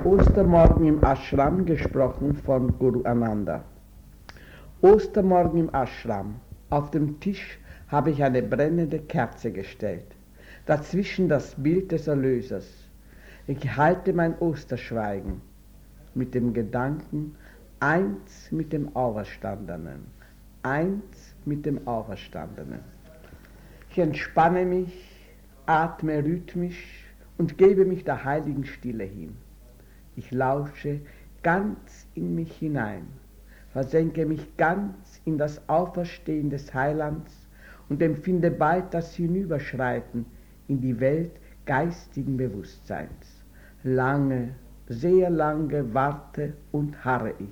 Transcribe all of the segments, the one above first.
Ostermorgen im Ashram, gesprochen von Guru Ananda. Ostermorgen im Ashram. Auf dem Tisch habe ich eine brennende Kerze gestellt. Dazwischen das Bild des Erlösers. Ich halte mein Osterschweigen mit dem Gedanken, eins mit dem Auferstandenen. Eins mit dem Auferstandenen. Ich entspanne mich, atme rhythmisch und gebe mich der heiligen Stille hin. Ich lausche ganz in mich hinein, versenke mich ganz in das Auferstehen des Heilands und empfinde bald das Hinüberschreiten in die Welt geistigen Bewusstseins. Lange, sehr lange warte und harre ich.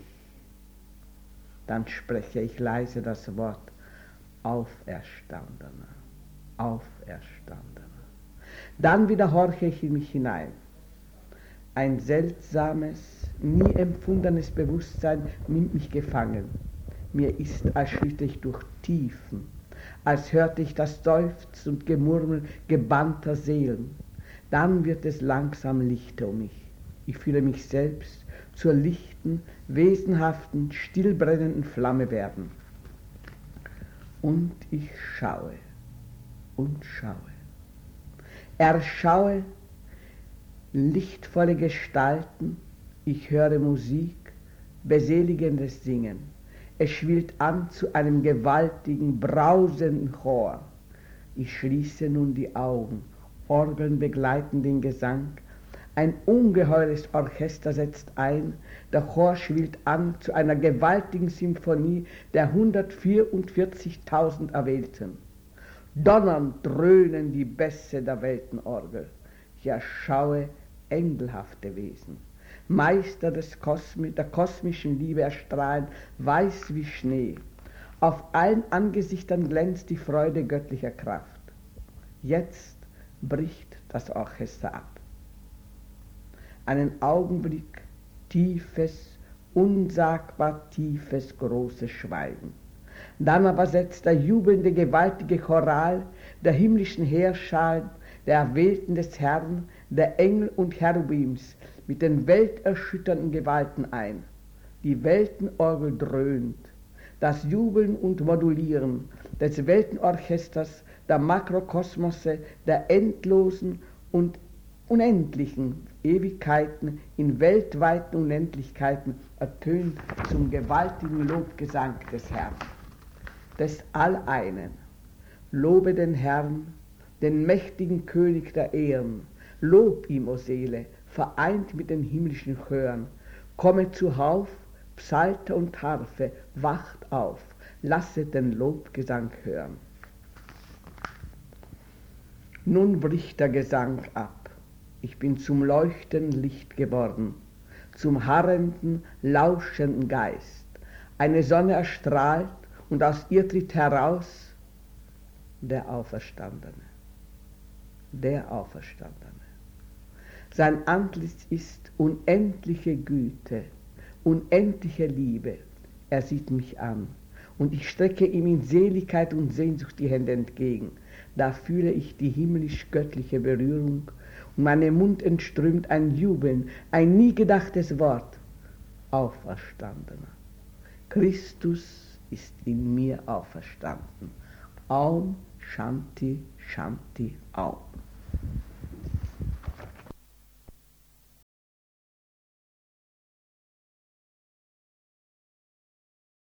Dann spreche ich leise das Wort Auferstandener, Auferstandener. Dann wieder horche ich in mich hinein. Ein seltsames, nie empfundenes Bewusstsein nimmt mich gefangen. Mir ist, als schritte ich durch Tiefen, als hörte ich das Seufzen und Gemurmel gebannter Seelen. Dann wird es langsam lichter um mich. Ich fühle mich selbst zur lichten, wesenhaften, stillbrennenden Flamme werden. Und ich schaue und schaue. Erschaue lichtvolle Gestalten, ich höre Musik, beseligendes Singen. Es schwillt an zu einem gewaltigen, brausenden Chor. Ich schließe nun die Augen, Orgeln begleiten den Gesang. Ein ungeheures Orchester setzt ein, der Chor schwillt an zu einer gewaltigen Symphonie der 144.000 Erwählten. Donnernd dröhnen die Bässe der Weltenorgel. Ich erschaue engelhafte Wesen. Meister der kosmischen Liebe erstrahlen, weiß wie Schnee. Auf allen Angesichtern glänzt die Freude göttlicher Kraft. Jetzt bricht das Orchester ab. Einen Augenblick tiefes, unsagbar tiefes, großes Schweigen. Dann aber setzt der jubelnde, gewaltige Choral der himmlischen Heerscharen, der Erwählten des Herrn, der Engel und Cherubims mit den welterschütternden Gewalten ein. Die Weltenorgel dröhnt. Das Jubeln und Modulieren des Weltenorchesters, der Makrokosmose, der endlosen und unendlichen Ewigkeiten in weltweiten Unendlichkeiten ertönt zum gewaltigen Lobgesang des Herrn, des Alleinen. Lobe den Herrn, den mächtigen König der Ehren, lob ihm, o Seele, vereint mit den himmlischen Chören. Komme zuhauf, Psalter und Harfe, wacht auf, lasset den Lobgesang hören. Nun bricht der Gesang ab. Ich bin zum leuchtenden Licht geworden, zum harrenden, lauschenden Geist. Eine Sonne erstrahlt und aus ihr tritt heraus der Auferstandene. Der Auferstandene. Sein Antlitz ist unendliche Güte, unendliche Liebe. Er sieht mich an und ich strecke ihm in Seligkeit und Sehnsucht die Hände entgegen. Da fühle ich die himmlisch-göttliche Berührung und meinem Mund entströmt ein Jubeln, ein nie gedachtes Wort. Auferstandener. Christus ist in mir auferstanden. Aum Shanti Shanti Aum.